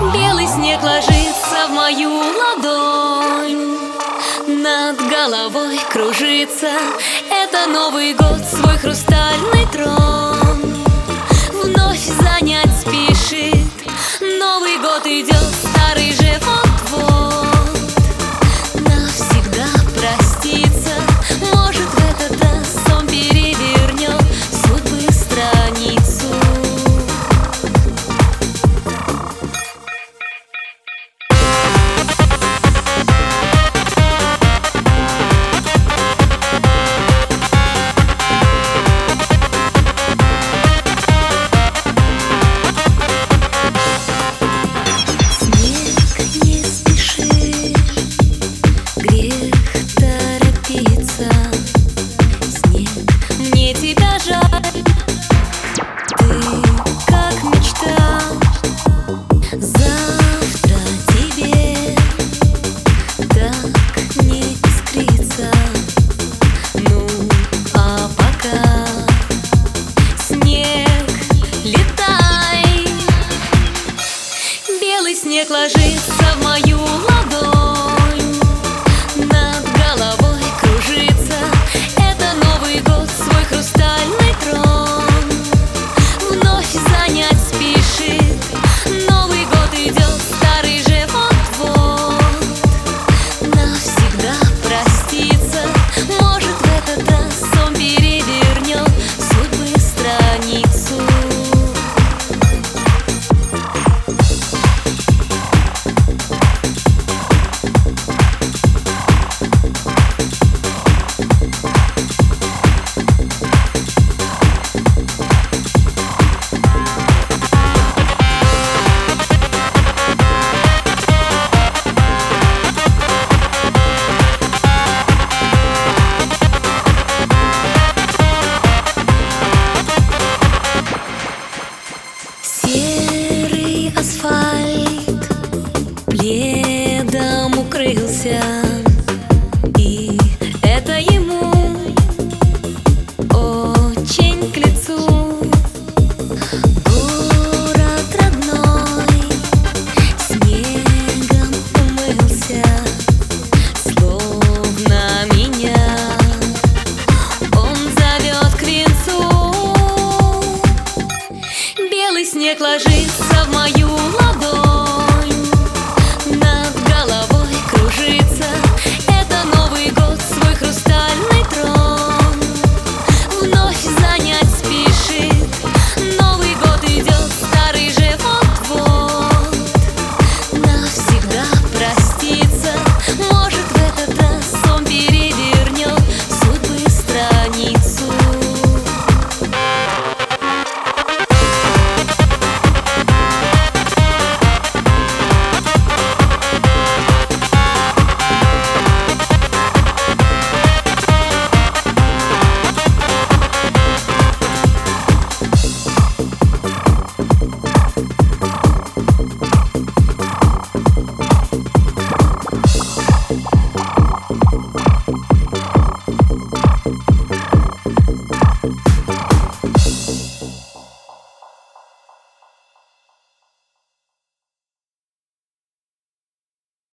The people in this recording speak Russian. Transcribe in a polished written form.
Белый снег ложится в мою ладонь, над головой кружится. Это Новый год, свой хрустальный трон вновь занять спешит. Новый год идет, старый же вот-вот навсегда проститься. Может, в этот раз он перевернет судьбы страницу. Тебя жаль, ты как мечтал, завтра тебе так не искрится. Ну, а пока снег, летай. Белый снег ложится в мою